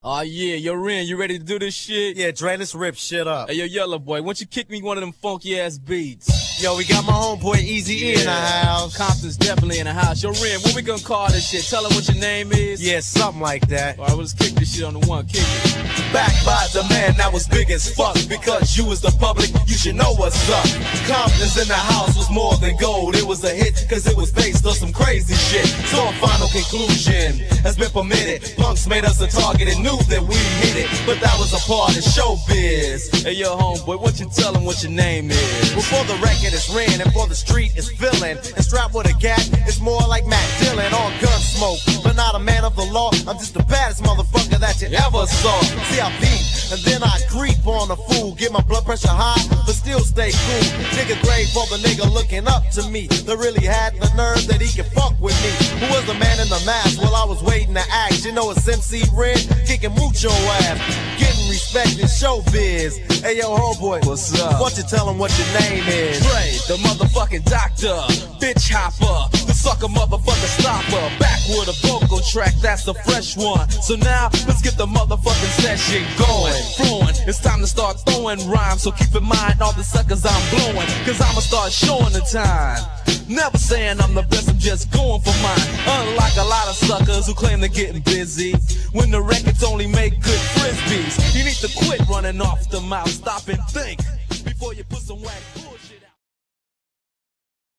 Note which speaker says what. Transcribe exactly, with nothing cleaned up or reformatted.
Speaker 1: Oh yeah, yo Ren, you ready to do this shit?
Speaker 2: Yeah, Dre, let's rip shit up.
Speaker 1: Hey yo, Yellow Boy, why don't you kick me one of them funky ass beats?
Speaker 2: Yo, we got my homeboy Easy E
Speaker 1: yeah.
Speaker 2: in the house.
Speaker 1: Compton's definitely in the house. Yo Ren, what we gonna call this shit? Tell her what your name is?
Speaker 2: Yeah, something like that.
Speaker 1: Alright, well, let's kick this shit on the one, kick it.
Speaker 3: Back by the man that was big as fuck. Because you was the public, you should know what's up. Compton's in the house was more than gold. It was a hit, cause it was based on some crazy shit. So a final conclusion has been permitted. Punks made us a target and knew that we hit it. But that was a part of showbiz.
Speaker 1: Hey yo, homeboy, what you tell him what your name is?
Speaker 2: Before the record is ran and for the street is filling, and strapped with a gat, it's more like Matt Dillon on Gunsmoke. But not a man of the law, I'm just the baddest motherfucker that you ever saw. See, I beat, and then I creep on a fool, get my blood pressure high, but still stay cool. Nigga grave for the nigga looking up to me, that really had the nerve that he could fuck with me. Who was the man in the mask while I was waiting to act? You know it's M C Ren, kicking mucho ass, getting respect in showbiz. Hey yo, homeboy,
Speaker 1: what's up?
Speaker 2: Why don't you tell him what your name is?
Speaker 1: Dre, the motherfucking doctor, bitch hopper, the sucker motherfucking stopper. Back with a vocal track, that's the fresh one. So now, let's get the motherfucking session going. Flowing, it's time to start throwing rhymes. So keep in mind all the suckers I'm blowing, cause I'ma start showing the time. Never saying I'm the best, I'm just going for mine. Unlike a lot of suckers who claim they're getting busy, when the records only make good frisbees. You need to quit running off the mouth, stop and think before you put some whack.